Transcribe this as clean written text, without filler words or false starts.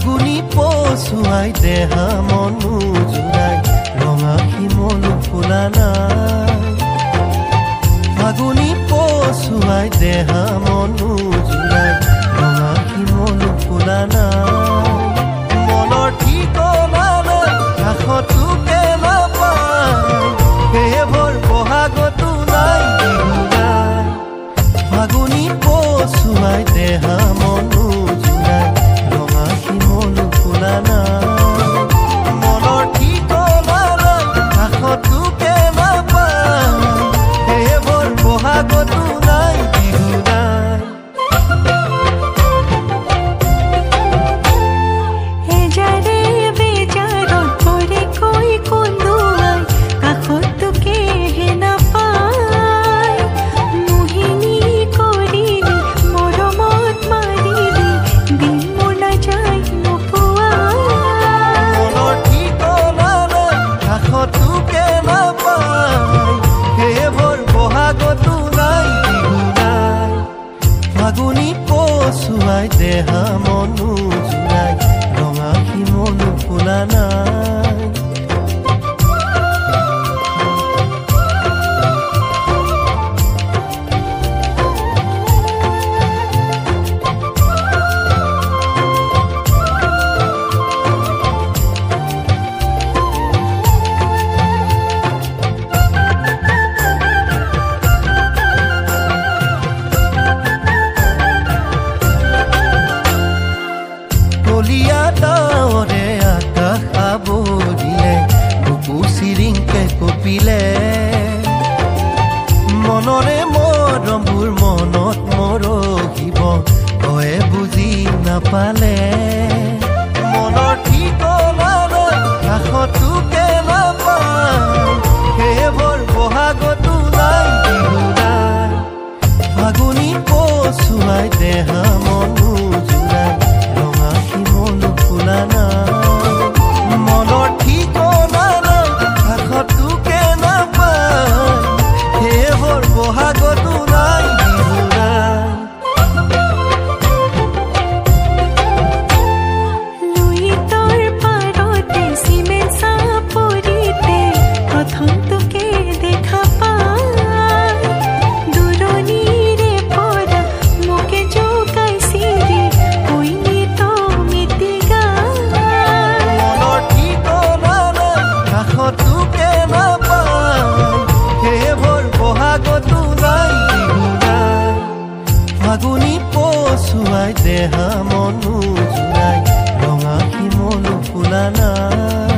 ফাগুনি পচুৱাই দেহা মনো জোৰাই ৰঙা শিমলু ফুলা নাই ফাগুনি পচুৱাই দেহা মনো জোৰাই ৰঙা শিমলু ফুলা নাই মনৰ ঠিকনা নাই কাষতোকে নাপায় সেইবোৰ বহাগতো নাই বিহু নাই ফাগুনি পচুৱাই দেহা মনো জোৰাই ৰঙা শিমলু ফুলা নাই মনৰ ঠিকনা নাই কাষতোকে নাপায় সেইবোৰ বহাগতো নাই বিহু নাই এজাৰে বেজাৰত পৰে কৈ কন্দুৱাই কাষতোকে হে নাপায় মোহিনী কৰিলি মৰমত মাৰিলি দিন মোৰ নাযায় নোপোৱাই মনৰ ঠিকনা নাই কাষতোকে নাপায় সেইবোৰ বহাগতো নাই বিহু নাই ফাগুনি পচুৱাই দেহা মনো জোৰাই ৰঙা শিমলু ফুলা নাই কলিয়া ডাৱৰে আকাশ আৱৰিলে বুকু চিৰিংকে কঁপিলে মনৰে মৰমবোৰ মনত মৰহিব তয়ে বুজি নাপালে মনৰ ঠিকনা নাই কাষতোকে নাপায় সেইবোৰ বহাগতো নাই বিহু নাই ফাগুনি পচুৱাই দেহা মনো জোৰাই ৰঙা শিমলু ফুলা নাই মনৰ ঠিকনা নাই কাষতোকে নাপায় সেইবোৰ বহাগতো নাই বিহু নাই লুইতৰ পাৰতে চিমেণ্ট চাপৰিতে প্ৰথমটোকে দেখা পায় দূৰণিৰে পৰা মোকে জোকাইছিলি ঐনিত মিতি গায় মনৰ ঠিকনা নাই কাষতোকে নাপায় সেইবোৰ বহাগতো নাই বিহু নাই ফাগুনি পচুৱাই দেহা মনো জোৰাই ৰঙা শিমলু ফুলা নাই